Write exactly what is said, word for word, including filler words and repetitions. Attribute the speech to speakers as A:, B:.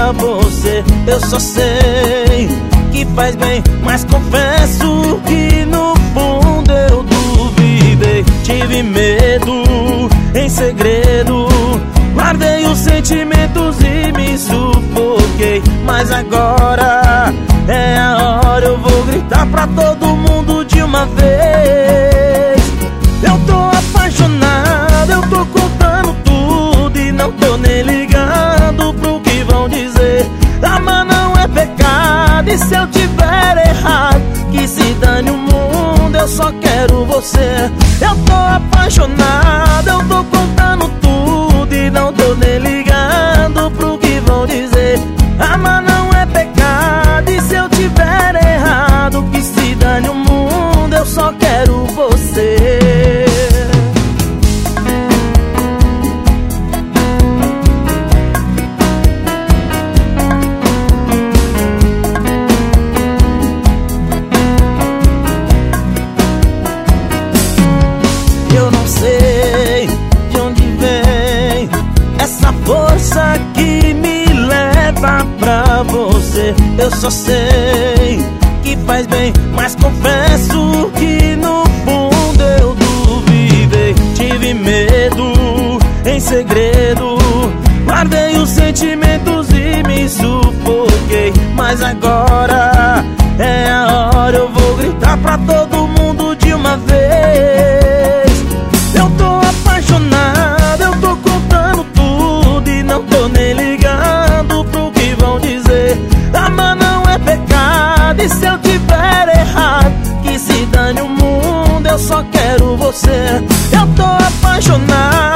A: pra você. Eu só sei que faz bem, mas confesso que no fundo eu duvidei. Tive medo em segredo, guardei os sentimentos e me sufoquei. Mas agora é a hora, eu vou gritar pra todo mundo de uma vez. Eu tô apaixonado, eu tô contando tudo e não tô nem ligando pro que vão dizer. Amar não é pecado, e se eu tiver errado, que se dane o mundo, eu só quero você. Eu tô apaixonado, eu tô contando tudo e não tô nem ligando pro que vão dizer. Amar não é pecado, e se eu tiver errado, que se dane o mundo, eu só quero você. Eu não sei de onde vem essa força que me leva pra você. Eu só sei que faz bem, mas confesso que no fundo eu duvidei. Tive medo em segredo, guardei os sentimentos e me sufoquei. Mas agora é a hora, eu vou gritar pra todo mundo de uma vez. Eu tô apaixonado, eu tô contando tudo e não tô nem ligando pro que vão dizer. Amar não é pecado, e se eu tiver errado, que se dane o mundo, eu só quero você. Eu tô apaixonado.